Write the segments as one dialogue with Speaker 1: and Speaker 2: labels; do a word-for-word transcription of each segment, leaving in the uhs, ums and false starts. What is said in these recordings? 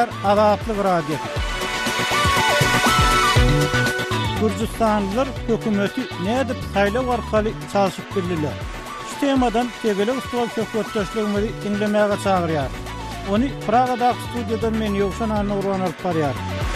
Speaker 1: Däler Azatlyk radiosu. Gürcistanlylar hökümeti nädip saýlaw arkaly çalyşyp bildiler. Şu temadan tegele ustal söhbetdeşligimizi dinlemäge çagyrýar. Onu Praga'da studiyodan men Ýowşan Anurwan alyp barýar.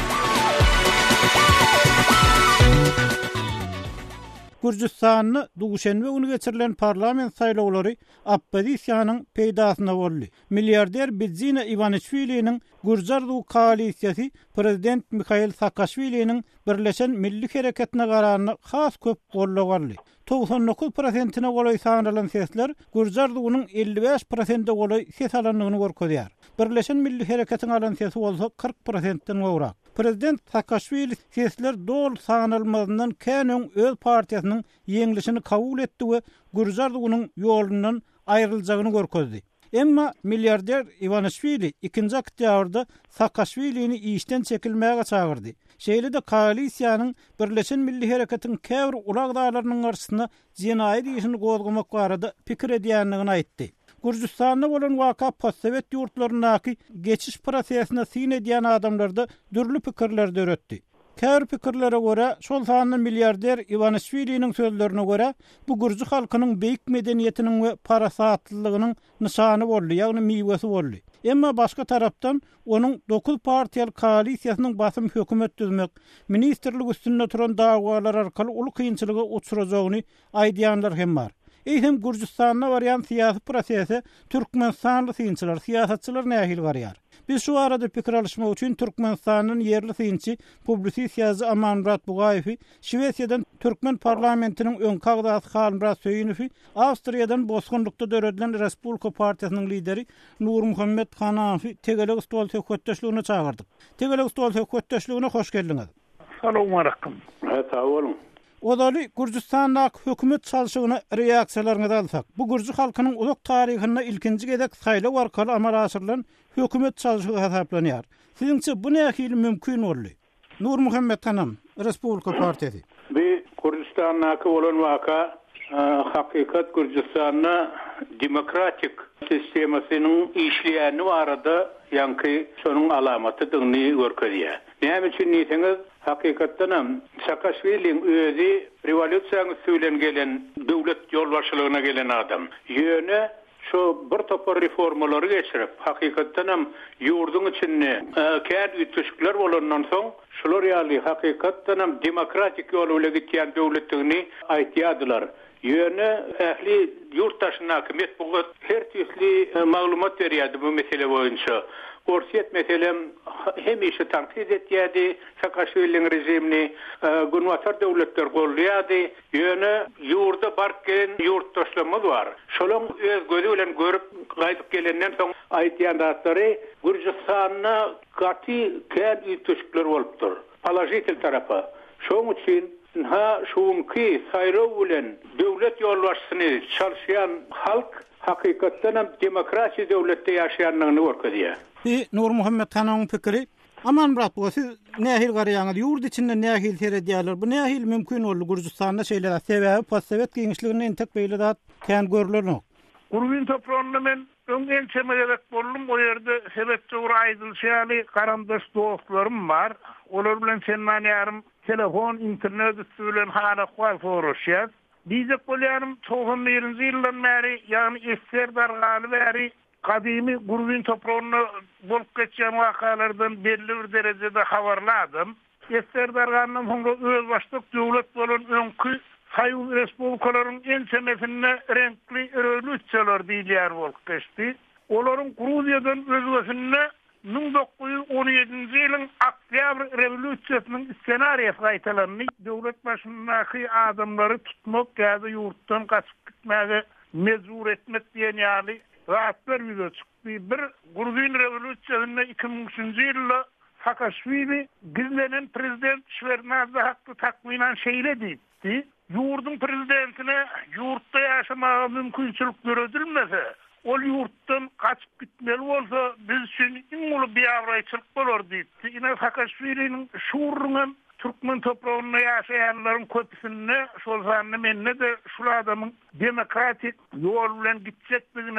Speaker 1: Gürcistanny duşenbe günü geçirilen parlament saýlawlary oppozisiýanyň peýdasyna boldy. Milliarder Bidzina Ivanichvili'nin Gürjardu koalisiýasy prezident Mikhail Saakashvili'nin Birleşen Milli Hereketine gararyny has köp gollawarly. doksan dokuz prosentine golay sanalan sesler Gürjardu'nun elli beş prosentine golay ses alanlygyny görkezýär. Birleşen Milli Hereketiň alan sesi bolsa kırk prosentden gowrak. Prezident Saakashvili sesler dol sanalmazından käňeň öz partiýasynyň ýeňilişini kabul etdi we Gürjardu'nun ýolundan aýrylyjagyny görkezdi. Emma milliarder Ivanichvili ikinji oktýabrda Saakashvili'ni işden çekilmäge çagyrdy. Şeýle-de koalisiýanyň Birleşen Milli Hereketiň käbir ulagdalarynyň garşysyna jenaýat işini gozgamak barada pikir edýänligini aýtdy. Gürcistanda bolan waka postsovet ýurtlarynaky geçiş prosesine syn edýän adamlarda dürli pikirler döretdi. Käbir pikirlere görä, şol sanyny milliarder Ivanichvili'niň sözlerine görä, bu Gürji halkynyň beýik medeniýetiniň we parasatlygynyň nyşany boldy, ýagny miwesi boldy. Emma başga tarapdan onuň dokuz partiýaly koalisiýasynyň basym hökümet düzmek, ministrlik üstünde turan dagwalar arkaly uly kynçylyga uçurajagyny aýdýanlar hem bar. Eýsem Gürcistanda barýan syýasy prosesi Türkmenistanly synçylar, siýasatçylar nähil barýar. Biz şu arada pikir alışmak üçin Türkmenistanyň yerli synçy, publisist ýazgy Amanmurat Bugaýew, Şwesiýadan Türkmen parlamentiniň öňki agdasy Halmurat Söýünow, Awstriýadan bosgunlukda döredilen Respublika partiýasynyň lideri Nurmuhammed Hanafi tegele ustal söhbetdeşligine çagyrdyk. Tegele ustal söhbetdeşligine hoş geldiňiz.
Speaker 2: Salamu alaykum.
Speaker 3: Ha, sağ olun.
Speaker 1: Odaly Gürcistandaky hökümet çalyşygyna reaksiýalaryňyzy alsak, bu Gürji halkynyň uzak taryhynda ilkinji gedek saýlaw arkaly amal aşyrylan hökümet çalyşygy hesaplanýar. Siziňçe bu nähili mümkin boldy? Nurmuhammed Hanam, Respublika partiýasy.
Speaker 3: Bu Gürcistandaky bolan waka hakykat Gürcistanyň demokratik sistemasynyň işleýäni barada ýanky şonuň alamatydygyny görkezýär. Näme üçin diýseniz, hakykatdan hem Saakashvili'nin özü revolýusiýaň üstünden gelen döwlet ýolbaşçylygyna gelen adam. Ýöne şu bir topar reformalary geçirip hakykatdan hem ýurdun içinde kär ütüşükler bolandan soň şolar ýaly hakykatdan hem demokratik ýol bilen gitýän döwletdigini aýtýardylar. Ýöne ähli ýurtdaşyna hökümet bu her türlü maglumat berýärdi bu mesele boýunça. Orsiýet meselem hem işi tanqid etýärdi, Saakashvili'nin rejimini günwatar döwletler gollaýardy. Ýöne ýurda barken ýurtdaşlarymyz bar. Şolaň öz gözü bilen görüp gaýdyp gelenden soň aýtýan datlary Gürcistanyna gaty kär ütüşükler bolupdyr. Palajitil tarapy. Şoň üçin ha şoňky saýraw bilen döwlet ýolbaşçysyny çalyşýan halk hakykatdan hem demokratik döwletde ýaşaýanlygyny görkezýär.
Speaker 1: Nurmuhammed Hanamyň pikiri, Amanmurat bu siz nähil garaýaňyz ýurt içinde nähil seredýärler. Bu nähil mümkin boldy Gürcistanda şeýle sebäbi postsovet giňişliginiň tek beýle zat kän görülenok.
Speaker 2: Gurwin toprağında men öňden çemelerek boldum, o ýerde sebepçi aýdylşýaly karandaş dostlarym bar. Olar bilen sen manýarym telefon, internet üstü bilen hala hal soruşýar. Bizek bolýarym doksan birinji ýyldan bäri, ýagny esser dargaly bäri kadimi Gurwin toprağında bolup geçýän wakalardan belli bir derejede habarladım. Esser darganyň soňra öz başlyk döwlet bolan öňkü Haýy respublikalaryň en çemesine renkli revolýusiýalar diýilýär bolup geçdi. Olaryň Gruziýadan özgösine bin dokuz yüz on ýedinji ýylyň Oktyabr revolýusiýasynyň ssenariýasy gaýtalanyny döwlet başyndaky adamlary tutmak ýa-da ýurtdan gaçyp gitmäge mezur etmek diýen ýaly rahatlar ýüze çykdy. Bir Gruziýan revolýusiýasyna iki bin üçinji ýylda Saakashvili gizlenen prezident Şevardnadze hakly takminan şeýle diýdi. Ýurdun prezidentine ýurtda ýaşamaga mümkinçilik göredilmese, ol ýurtdan gaçyp gitmeli bolsa biz üçin iň uly biýabraýçylyk bolar diýdi. Ine Saakashvili'nin şuurundan Türkmen toprağında ýaşaýanlaryň köpüsine şol zanyny menne de şol adamyň demokratik ýol bilen gitjekdigine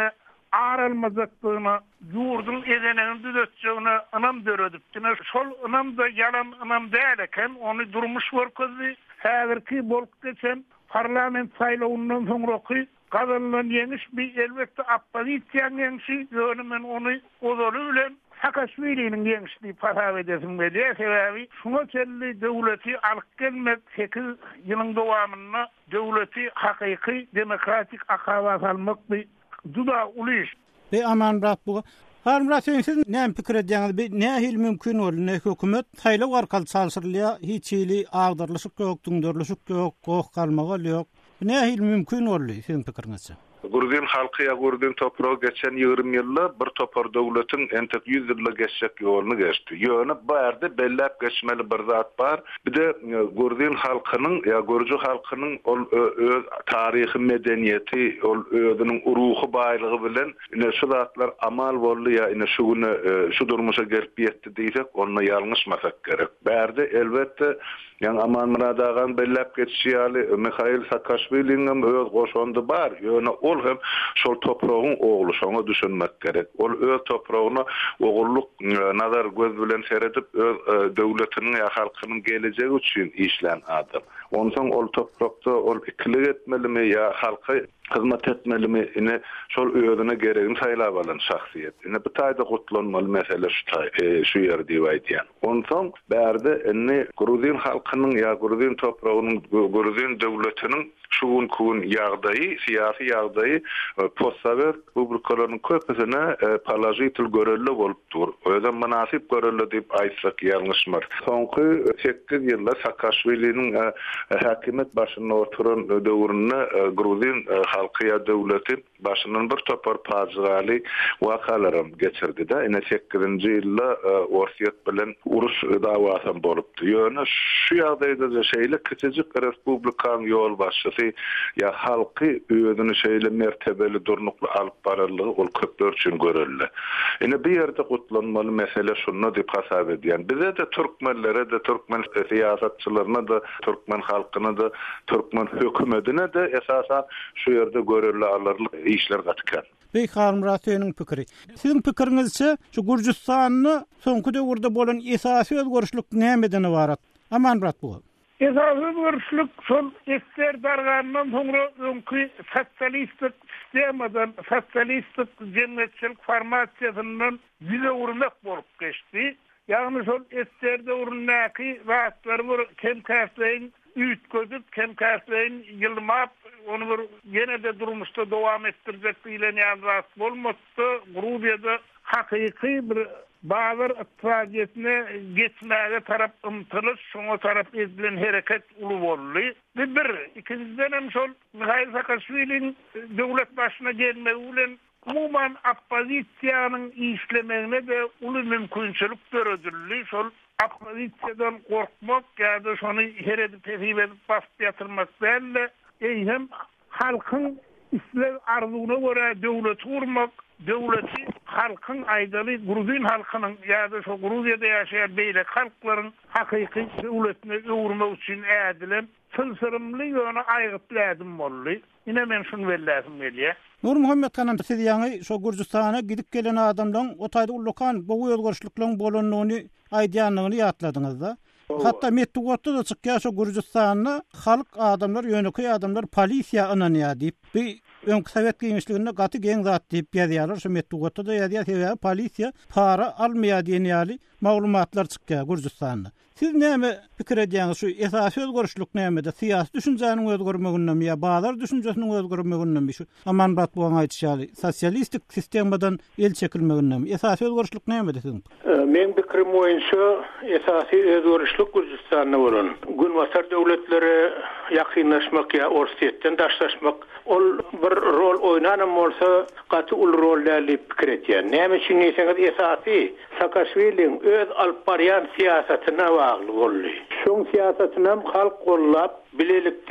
Speaker 2: aralmazaklığına, yurdun edenini düzetçeğine ınam döredipdine, şol ınam da yalan ınam değilken, onu durmuş vorkozi, häzirki bolup geçen parlament saýlawyndan soňraky gazanlan ýeňiş bir elbetde oppozisiýa ýeňişi, ýöne men onu ozoly bilen Saakashvili'nin ýeňişli pasap edesim gelýär. Sebäbi şuna kelli döwleti alyp gelmek sekiz ýylyň dowamyna döwleti hakyky demokratik akaba salmak bir juda uly iş.
Speaker 1: Be aman bırak bu. Harmra siz näme pikir edýäňiz? Bir nähil mümkin bol, ne hökümet saýlaw arkaly çalşyrylýa, hiç ýyly agdyrlyşyk ýok, düňdürlüşik ýok, gok galmagal ýok. Nähil mümkin boldy siziň pikiriňizçe?
Speaker 4: Gurdin halkyya gurdin toprağı geçen ýygrym ýyllar bir topar döwletiň entek yüz ýylly geçjek ýoluny geçdi. Ýöne bardy belläp geçmeli bir zat bar. Bir de gurdin halkynyň ýa gurju halkynyň ol öz taryhy medeniýeti, ol özüniň ruhy baýlygy bilen ine şu zatlar amal boldy ýa ine şu güne şu durmuşa gelip ýetdi diýsek, onu ýalňyşmasak gerek. Bardy elbetde ýa aman muradagan belläp geçýäli Mikhail Saakashvili'nin öz goşondy bar. Ýöne ol hem şol toprağın oğlu, şoňa düşünmek gerek. Ol öz toprağına oğulluk nazar göz bilen seredip öz döwletiniň ýa halkynyň geleceği üçin işlen adam. Ondan ol toprakda ol ikilik etmelimi ýa halky hyzmat etmelimi ine şol özüne geregini saýlap alan şahsiýet. Ine bu taýda gutlanmaly mesele şu şu ýerde diýip aýdýan. Ondan bärde ine Gruzin halkynyň ýa Gruzin toprağynyň Gruzin döwletiniň şu gün ýagdaýy, syýasy ýagdaýy postsovet republikalarynyň köpüsine palajitil görelle bolup dur. Özem münasip görelle diýip aýtsak ýalňyşmar. Soňky sekiz ýylda Saakashvili'nin häkimet başynda oturan döwründe Gruzin halkyya döwleti başyndan bir topar pajygaly wakalarym geçirdi de. Ine sekizinji ýylda Orsiýet bilen uruş dawasy bolupdy. Ýöne şu ýagdaýda da şeýle kiçijik respublikan ýol başçysy ýa halky özüni şeýle mertebeli durnukly alyp bararlygy ol köpler üçin göreldi. Ine bir ýerde gutlanmaly mesele şunu diýip hasap edýän. Bize de türkmenlere de türkmen siýasatçylaryna da türkmen halkyna da türkmen hökümetine de esasan şu ýerde görelli alarlyk işler gatykar.
Speaker 1: Bey Harmratynyň pikiri. Siziň pikiriňizçe şu Gürjistanyny soňky döwürde bolan esasy özgörüşlik nämeden ibarat? Aman brat bu.
Speaker 2: Esasy özgörüşlik şol eser dargandan soňra öňkü sosialistik sistemadan, sosialistik jemgyýetçilik formasiýasyndan ýüze urmak bolup geçdi. Ýagny şol eserde urunnaky wagtlar bir kemkäsleýin üýtgözüp, kemkäsleýin ýylmap, onu bir ýene de durmuşda dowam etdirjek bilen ýazat bolmapdy. Gruziýada hakyky bir Bağır ittifakiyetine geçmäge tarap ymtylyş, şoňa tarap edilen hereket uly boldy. Bir, bir ikinciden hem şol Mikhail Saakashvili'nin döwlet başyna gelmegi bilen umuman oppozisiýanyň işlemegine de uly mümkinçilik beredildi. Şol oppozisiýadan gorkmak ýa-da şonu heredi tehip edip basyp ýatyrmak bälle, hem halkyň islew arzuwyna görä döwlet kurmak, döwleti halkyň aýdaly Gruzin halkynyň ýa-da şu Gruziýada ýaşaýan beýle halklaryň hakyky döwletine öwürmek üçin ädilen sylsyrymly ýöne aýgyplädim boldy. Ine men şunu belläsim gelýär.
Speaker 1: Nur Muhammed Kanan siz ýa-ni şu Gürjistana gidip gelen adamdan o taýda ulukan bu özgörüşlikleň bolanyny aýdýanlygyny ýatladyňyz da. Hatta metdugatda da çykýar şu Gürjistanyny halk adamlar, ýöneky adamlar polisiýa ananýa diýip bir öňkü Sowet giňişliginde gaty geň zat diýip ýazýarlar. Şu metdugatda da ýazýar, polisiýa para almaýar diýenýäli maglumatlar çykýar Gürjistanyny. Siz näme pikir edýäňiz şu esasy özgörüşlik nämede? Siýasy düşünjäniň özgörmeginem ýa bazar düşünjesiniň özgörmeginem şu aman bat bu aýtýaly sosialistik sistemadan el çekilmeginem. Esasy özgörüşlik nämede siziň?
Speaker 3: Men pikirim boýunça esasy özgörüşlik Gürjistanyna bolan. Gün wasar döwletleri ýakynlaşmak ýa Orsiýetden daşlaşmak ol bir rol oýnanan bolsa gaty ul rol diýip pikir edýär. Näme üçin diýseniz esasy Saakashvili'nin öz alyp barýan siýasatyna bagly boldy. Şoň siýasatyny halk gollap, bilelikde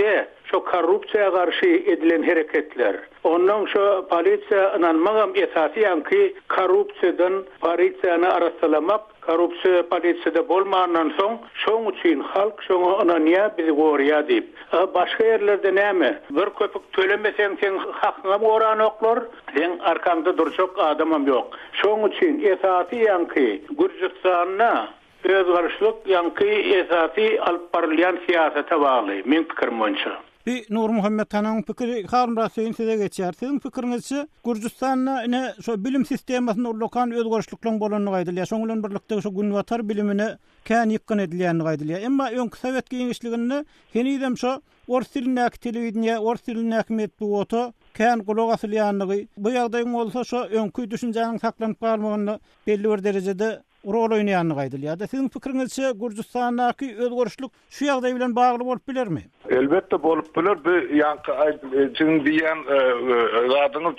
Speaker 3: şu korrupsiyaya karşı edilen hareketler, ondan şu polisiya inanmagam esasy ýa-ki korrupsiýadan polisiýany arasalamak, korrupsiýa polisiýada bolmagandan soň şoň üçin halk şoňa inanýa, bizi gorýa diýip. Başga ýerlerde näme? Bir köpük tölemeseň sen hakyňa goran oklar, sen arkanda durjak adamam ýok. Şoň üçin esasy ýa-ki Gürjistanyna özgarşylyk ýa-ki esasy alyp barylýan siýasata bagly. Men pikirim boýunça.
Speaker 1: Bir Nur Muhammed Han'ın pikiri Harun Rasyň size geçýär. Siziň pikirinizçe Gürjistanyna ine şo bilim sistemasyny urlakan özgarşylyklaryň bolanyny gaýdylýar. Şoň bilen birlikde şo günwatar bilimini kän ýykyn edilýäni gaýdylýar. Emma öňkü Sowet Giňişliginde henidem şo ors dilinäki telewizioniýa, ors dilinäki medeniýet kän gulak asylýanlygy. Bu ýagdaýyň bolsa şo öňkü düşünjäniň saklanyp galmagyny belli bir derejede rol oýnaýany gaýdylýar. Siziň pikiriňizçe Gürjistanyňky özgörüşlük şu ýagdaý bilen bagly bolup bilermi?
Speaker 4: Elbette bolup biler. Bu ýa-ni çyn diýen zadyňyz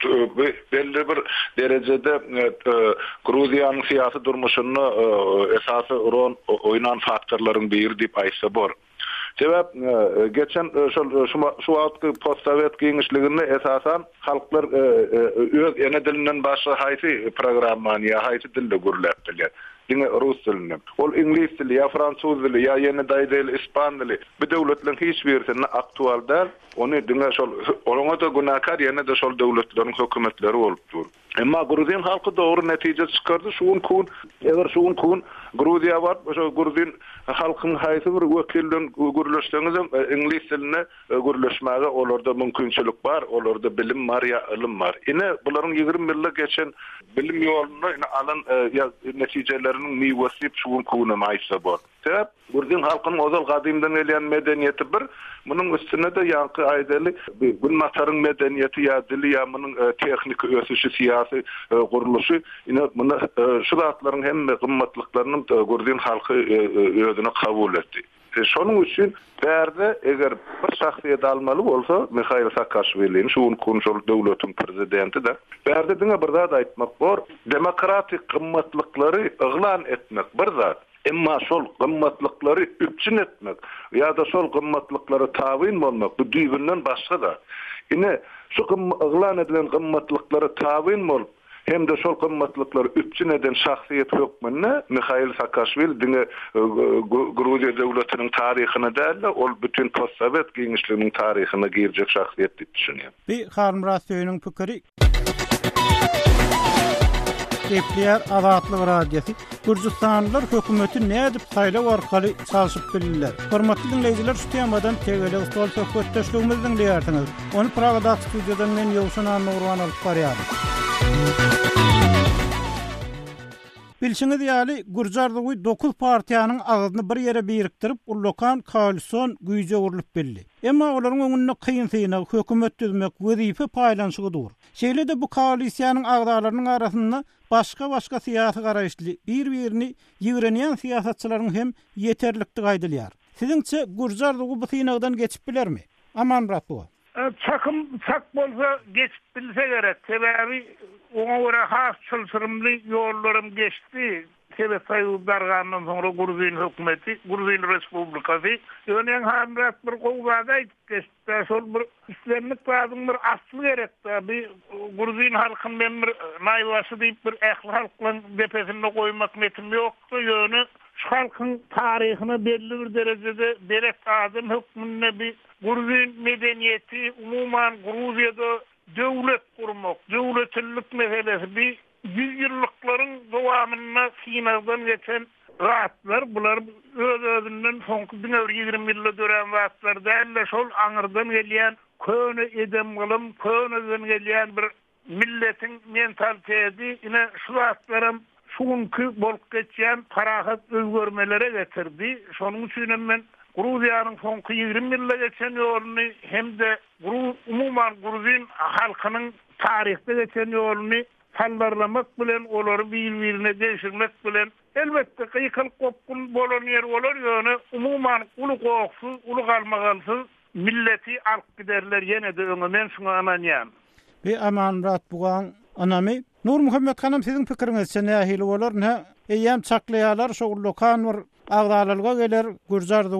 Speaker 4: belli bir derejede Gruziýanyň syýasy durmuşyny esasy rol oýnan faktorlaryň biri diýip aýtsa bor. Sebäp geçen şu şu wagtky postsovet giňişliginde esasan halklar öz ene dilinden başga haýsy programmany ýa haýsy dilde gürläpdiler. Diňe rus dilini. Ol ingliz dili ýa fransuz dili ýa ýene daýdyl ispan dili. Bu döwletlerin hiç birisine aktual däl. Ony diňe şol oňa da günahkar ýene de şol döwletleriň hökümetleri bolupdyr. Emma Gruziýan halky dogry netije çykardy. Şuň kun, eger şuň kun Gruziýa bar, şo Gruziýan halkyň haýsy bir wekilden gürleşdiňiz ingliz diline gürleşmäge olarda mümkinçilik bar, olarda bilim bar ýa ilim bar. Ine bularyň ýygrimi ýyllyk geçen bilim ýoluny ine alan netijeleriniň miwasy şuň kun maýsa bar. Sebäp Gruziýan halkynyň ozal gadymdan gelýän medeniýeti bir, munyň üstüne de ýanky aýdaly bu masaryň medeniýeti ýa dili ýa munyň tehnik ösüşi, siýasy guruluşy, ine muny şu zatlaryň hemme gymmatlyklaryny Gruziýan halky özüne kabul etdi. Şonuň üçin bärde eger bir şahsiýet almaly bolsa, Mikhail Saakashvili, şu konşol döwletiň prezidenti de bärde diňe bir zat aýtmak bor, demokratik gymmatlyklary yglan etmek bir zat. Emma şol gymmatlyklary üpçün etmek ýa da şol gymmatlyklary tabyn bolmak bu düýbinden başga da. Ine şu yglan edilen gymmatlyklary tabyn bolup hem de şol gymmatlyklar üpçün eden şahsiýet hökmüne Mikhail Saakashvili diňe Gruziýa döwletiniň taryhyna däl, ol bütün postsovet giňişliginiň taryhyna girjek şahsiýet diýip düşünýär.
Speaker 1: Bir Harun Rasyňyň pikiri Epliyar Azatlyk Radiosu Gürjistanlylar hökümeti nädip saýlaw arkaly çalyşyp bilýärler. Hormatly dinleýijiler, şu temadan tegeli ustol söhbetdeşligimiziň diýerdiňiz. Onu Pragada studiýadan men Ýowşan Nurwan alyp barýarym. Bilşiňiz ýaly Gürjardygy dokuz partiýanyň agyny bir ýere birikdirip ullokan koalisiýon güýje urulyp bildi. Emma olaryň öňünde kıyın syna hökümet düzmek wezife paýlanşygy dur. Şeýle de bu koalisiýanyň agdalarynyň arasynda başga-başga siýasy garaýşly bir-birini ýigrenýän siýasatçylaryň hem ýeterlikdi gaýdylýar. Siziňçe Gürjardygy bu synagdan geçip bilermi? Aman Ratova.
Speaker 2: Çakım çak bolsa geçip bilse gerek. Sebäbi ona göre has çılsırımlı yollarım geçti. Sebep sayıldargandan sonra Gruziýan hökümeti, Gruziýan Respublikasy ýönen hamrat bir gowgada geçdi. Şol bir islenmek lazım bir asly gerek. Bir Gruziýan halkyny men bir naýlasy diýip bir ähli halkyň depesine goýmak metim ýokdy. Ýöne şu halkyň taryhyny belli bir derejede derek adam hökmüne bir Gruziýan medeniýeti umuman Gruziýada döwlet kurmak, döwletçilik meselesi bir yüz ýyllyklaryň dowamyna synagdan geçen rahatlar, bular öz özünden soňky ýygrimi ýylda dören rahatlar däl, şol aňyrdan gelýän köne edem gylym, köneden gelýän bir milletiň mentaliteti ine şu rahatlarym şuňky bolup geçýän parahat özgörmelere getirdi. Şonuň üçin men Gruziýanyň soňky ýygrimi ýylda geçen ýoluny hem de umuman Gruziýan halkynyň taryhda geçen ýoluny hallarlamak bilen olary bir-birine değiştirmek bilen elbette kıyıkıl kopkun bolan yer bolar ýöne umuman uly gowksuz, uly galmagalsyz milleti alyp giderler ýene de öňe men şuňa ananýam.
Speaker 1: Bir amanrat bugan anamy Nur Muhammed Hanam siziň pikiriňizçe nähili bolar? Ne eýem çaklaýarlar şol lokan bir agdalyga geler Gürjardygy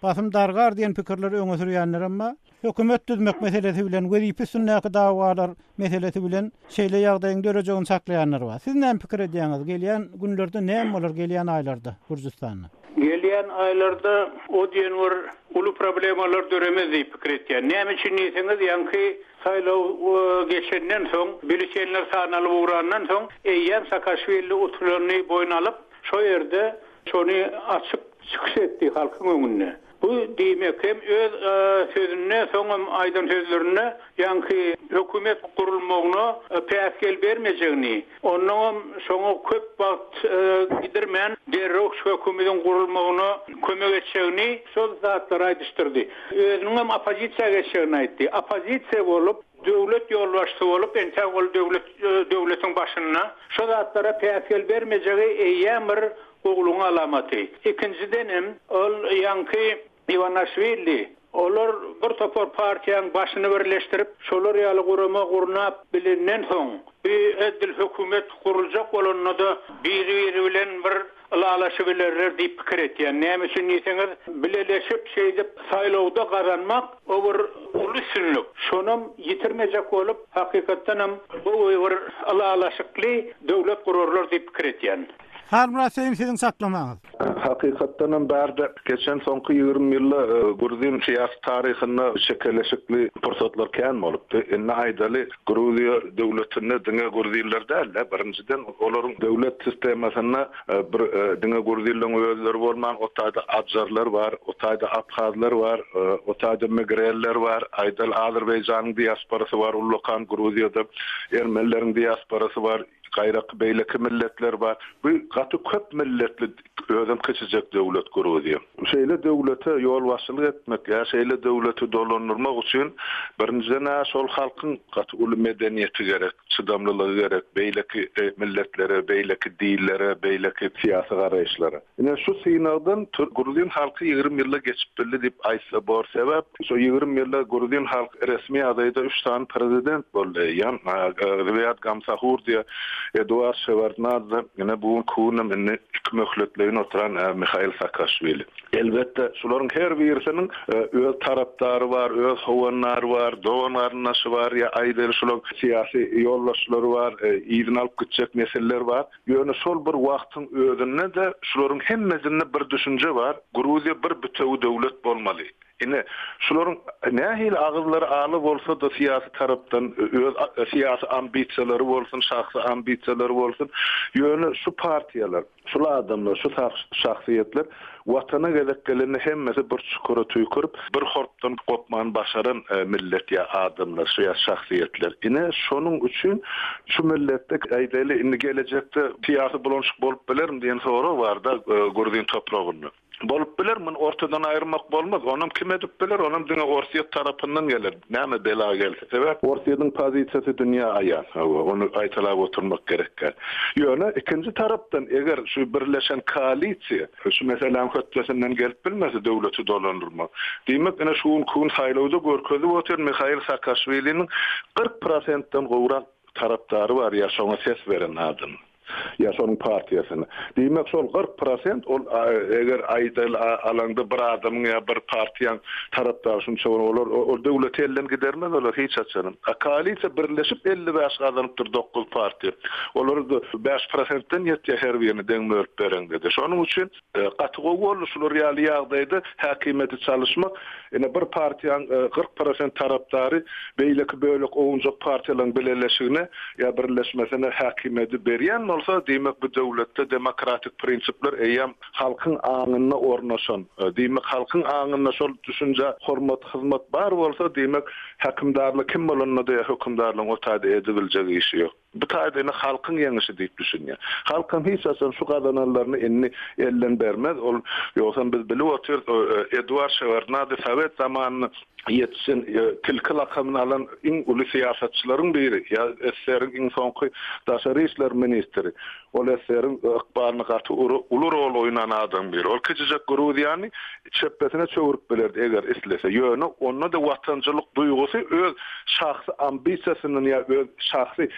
Speaker 1: basymdargar diýen pikirleri öňe sürýänler, amma hökümet düzmek meselesi bilen, wezipe sünnäki dawalar meselesi bilen şeýle ýagdaýyň dörejegini saklaýanlar bar. Siz näme pikir edýäňiz? Gelýän günlerde näme bolar, gelýän aýlarda Gürjistanda?
Speaker 3: Gelýän aýlarda o diýen bir uly problemalar döremez diýip pikir etýär. Näme üçin diýseniz, ýa-ni saýlaw geçenden soň, bileşenler sanaly uğrandan soň, eýýän Saakashvili oturanyny boýuna alyp, şo ýerde şonu açyk çykyş etdi halkyň öňüne. Bu diýmek hem öz sözüne, soňam aýdan sözlerine, ýa-ni hökümet gurulmagyna päsgel bermejegini, onuň şoňa köp wagt gidermän derrew hökümetin gurulmagyna kömek etjegini şol zatlar aýdyrdy. Özüniň hem opozisiýa geçýärini aýtdy. Opozisiýa bolup döwlet ýolbaşçy bolup, ente ol döwlet döwletiň başyna şo zatlara päsgel bermejegi eýýän bir ogluň alamaty. İkinciden hem ol ýa-ni Ivanishvili, olar bir topar partiýanyň başyny birleşdirip, şolar ýaly gurama gurnap bilenden soň, bir edil hökümet guruljak bolanyna da biri-biri bilen bir alalaşy bilerler diýip pikir etýär. Näme üçin diýseňiz, bileşip şeýdip saýlawda garanmak o bir uly sünnet. Şonam ýitirmejek bolup, hakykatdan hem bu bir alalaşykly döwlet gururlar diýip pikir etýär.
Speaker 1: Harmrasyň siziň saklamaňyz.
Speaker 4: Hakykatdan bärde geçen soňky ýygrimi ýylda Gruzin syýasy taryhyna şekilleşikli pursatlar kän bolupdy. Indi aýdaly Gruziýa döwletine diňe Gruziýlar däl, birinciden olaryň döwlet sistemasyna bir diňe Gruziýlaryň özleri bolman, otaýda adjarlar bar, otaýda abhazlar bar, otaýda migreller bar, aýdal Azerbaýjanyň diasporasy bar, ulukan Gruziýada ermenleriň diasporasy bar. Gaýrak beýleki milletler bar. Bu gaty köp milletli özüm keçijek döwlet Gruziýa. Şeýle döwlete ýol başçylyk etmek, ýa şeýle döwleti dolandyrmak üçin birinciden şol halkyň gaty uly medeniýeti gerek, çydamlylygy gerek, beýleki milletlere, beýleki dillere, beýleki syýasy garaýşlara. Ine şu synagdan Gruziýan halky ýygrimi ýylda geçip bildi diýip aýtsa bor sebäp, şu ýygrimi ýylda Gruziýan halky resmi adaýda üç tane prezident boldy. Ýa Riyad Gamsahur diýe Eduard Shevardnadze, yine bu kunum inni iki möhletlerini oturan e, Mikhail Saakashvili. Elbette şuların her birisinin e, öz tarapdary var, öz howannary var, dowanarnaşy var, ya aýdary şular siyasi ýollaşlary var, e, ýygyny alyp gitjek meseleler var. Ýöne şol bir wagtyň özünde de şularyň hemmesinde bir düşünje var. Gruziýa bir bütew döwlet bolmaly. Ine şularyň nähil agyzlary aly bolsa da syýasy tarapdan öz syýasy ambisiýalary bolsun, şahsy ambisiýalary bolsun, ýöne şu partiýalar, şu adamlar, şu şahsiýetler watana gereklerini hemmesi bir çukura tüýkürip, bir horpdan gopman başaran e, millet ya adamlar, şu ya şahsiýetler. Ine şonuň üçin şu milletde aýdaly indi gelecekde syýasy bulanşyk bolup bilerim diýen soru bar da e, Gruziýan topragyny. Bolup biler, men ortadan aýrmak bolmaz. Onam kim edip biler, onam diňe Orsiýa tarapyndan gelir. Näme bela gelse. Sebäp Orsiýadyň pozisiýasy dünýä aýan. Onu aýtalap oturmak gerek. Ýöne ikinji tarapdan eger şu birleşen koalisiýa, şu meselem hötçesinden gelip bilmese döwleti dolandyrmak. Diýmek ene şu kun saýlawda görkezip otur Mikhail Saakashvili'nin kırk prosentden gowrak tarapdary bar, ýa şoňa ses beren adam. Ya şonuň partiýasyna. Diýmek şol kırk prosent ol eger aýdal alanda bir adamyň ýa bir partiýaň tarapdary şunça bolar, o döwlet elden gidermez, olar hiç açanyn. Koalisiýa birleşip elli beş gazanypdyr dokuz partiýa. Olar beş prosentden ýetýär her birini deň mörp beren dedi. Şonuň üçin gatygo bolýar şular ýaly ýagdaýda häkimeti çalışmak, ene bir partiýaň kırk prosent tarapdary beýleki bölek oňjak partiýalaryň birleşigine ýa birleşmesine häkimeti berýän olsa, diýmek bu döwletde demokratik prinsipler eýem halkyň aňyna ornaşan, diýmek halkyň aňyna şol düşünje, hormat, hyzmat bar bolsa, diýmek häkimdarlyk kim bolanyna da hökümdarlygyň o taýda edibiljek işi ýok. Bu taýda halkyň ýeňişi diýip düşünýär. Halkyň hiç asan şu gadanalaryny enni elden bermez. Ol ýoksa biz bilip otur Eduard Shevardnadze Sovet zamanyny yetişen tilki lakamyny alan iň uly syýasatçylaryň biri, ýa S S R-iň iň soňky daşary işler ministri. Ol S S R-iň ykbalyny gaty uly rol oýnan adam biri. Ol keçijek Gruziýany çepesine çöwürip bilerdi eger islese. Ýöne onda da watançylyk duýgusy öz şahsy ambisiýasynyň ýa öz şahsy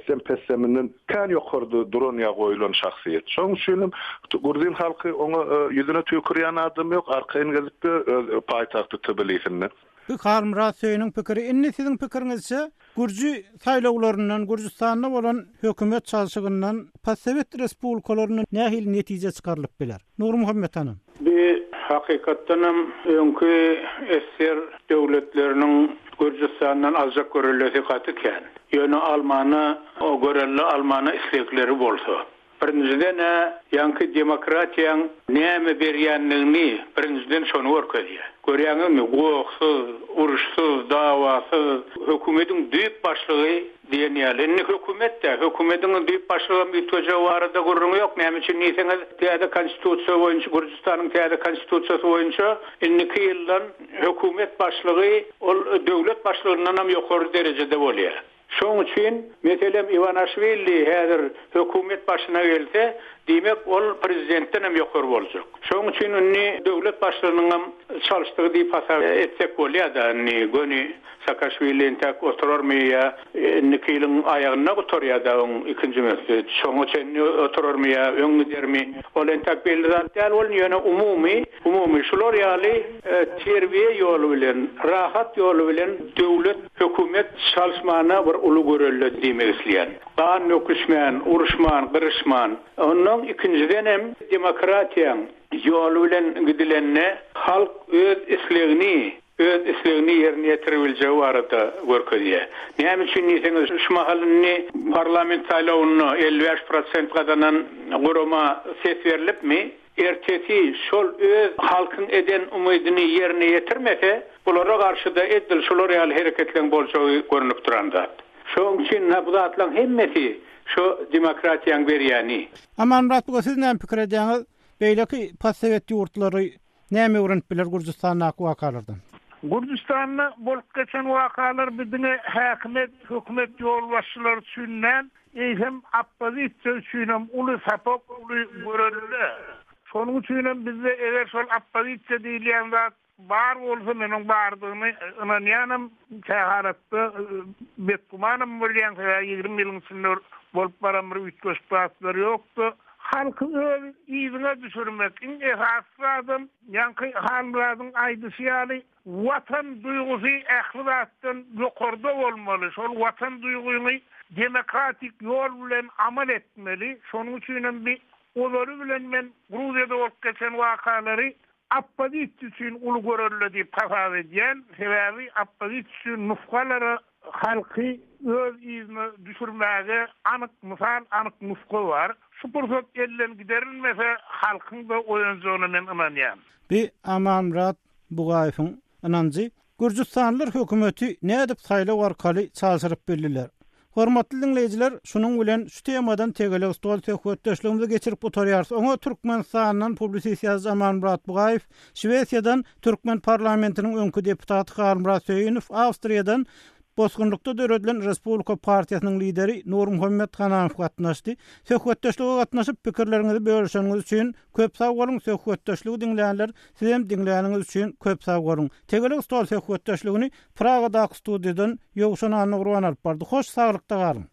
Speaker 4: pessem pesseminden kan yokurdu duranya goýulan şahsiýet. Şoň üçin Gurdin halky oňa ýüzüne tükürýän adam ýok, arkaýyn gezip paýtagty Tbilisinde.
Speaker 1: Bu Harmrat Söýüniň pikiri, inni siziň pikiриňizçe Gürji saýlawlaryndan, Gürjistanda bolan hökümet çalşygyndan Passowet respublikalaryna nähil netije çykarylyp biler? Nur Muhammed hanım.
Speaker 3: Bir hakykatdanam öňkü esser döwletleriniň Gürjistandan azjak görelesi gatyken, ýöne Almany, o görelli Almany islegleri bolsa. Birinciden ýanky demokratiýaň näme berýänligini birinciden şonu görkezýär. Görýäňmi, gowuksyz, uruşsyz, dawasyz, hökümetiň düýp başlygy diýen ýaly. Hökümet de, hökümetiň düýp başlygy mitweje barada gurrun ýok. Näme üçin diýseňiz, täze konstitusiýa boýunça, Gürjistanyň täze konstitusiýasy boýunça iki ýyldan hökümet başlygy ol döwlet başlygyndan hem ýokary derejede bolýar. Şoň üçin meselem Ivanishvili häzir hökümet başyna gelse, demek ol prezidentden hem ýokary boljak. Şoň üçin onni döwlet başlygynyň çalyşdygy diýip hasap etsek bolýar da, ni göni Saakashvili tak oturarmaya, iki ýylyň aýagyna oturýar da ikinji mesele. Şoň üçin oturarmaya, öňüdermi, ol entak belli zat däl, ol ýöne umumy, umumy şular ýaly terbiýe ýoly bilen, rahat ýoly bilen döwlet, hökümet çalşmana bir uly görelli diýmek isleýär. Gan nöküşmän, uruşman, gyrışman. Ondan ikinciden hem demokratiýaň ýoly bilen gidilenne halk öz islegini öz islegini ýerine ýetirebiljegi barada görkezýär. Näme üçin diýseňiz, şu mahallyny parlament saýlawyny elli beş prosent gadanan gorama ses berilipmi? Ertesi şol öz halkyň eden umydyny ýerine ýetirmese, bulara garşyda edil şolar ýaly hereketleň boljagy görünip duranda. Şoň üçin bu zatlaryň hemmesi şu demokratiýaň berýäni.
Speaker 1: Amanrat, bu siz näme pikir edýäňiz? Beýleki Passowet ýurtlary näme öwrenip biler Gürjistanyň wakalardan?
Speaker 2: Gürjistanyň bolup geçen wakalar bizde häkimet, hökümet ýolbaşçylary üçin hem oppozisiýa üçin hem uly sapok, uly görelli. Şonuň üçin bizde eger şol oppozisiýa diýilýän zat bar bolsa, meniň bardygymy inanýanym, täharatda betgumanym bolýan ýygrimi ýylyň içinde bolup baran bir üç beş paýtlar ýokdy. Halky öz ýygyna düşürmek, iň esasy adam, ýanky halmlaryň aýdysy watan duýgusy ähliratdan ýokarda bolmaly. Şol watan duýgusyny demokratik ýol bilen amal etmeli. Şonuň üçin bir olary bilen men Gruziýada bolup geçen wakalary oppozisiýa üçin uly görelli diýip hasap edýän, sebäbi oppozisiýa nufgalary halky öz ýygyna düşürmäge anyk mysal, anyk nufga bar. Şu pursat elden giderilmese halkyň da oýunjagyna men inanýam.
Speaker 1: Bir Amanrat Bugaýewiň inanjy, Gürjistanlylar hökümeti nädip saýlaw arkaly çalşyryp bildiler. Hormatly dinleýijiler, şunuň bilen şu temadan tegelik stol söhbetdeşligimizi geçirip oturýarys. Oňa Türkmenistanyň publisiýasy Amanrat Bugaýew, Şwesiýadan Türkmen parlamentiniň öňkü deputaty Harmrat Söýünov, Awstriýadan Bosgunlukda döredilen Respublika Partiýasynyň lideri Nur Muhammed Hanaňyw gatnaşdy. Söhbetdeşlige gatnaşyp pikirlerinizi bölüşýäňiz üçin köp sag bolun. Söhbetdeşligi dinleýänler, siz hem dinleýäniňiz üçin köp sag bolun. Tegelik stol söhbetdeşligini Pragadaky studiýadan Ýowşan Anna Urban alyp bardy. Hoş, saglykda galyň.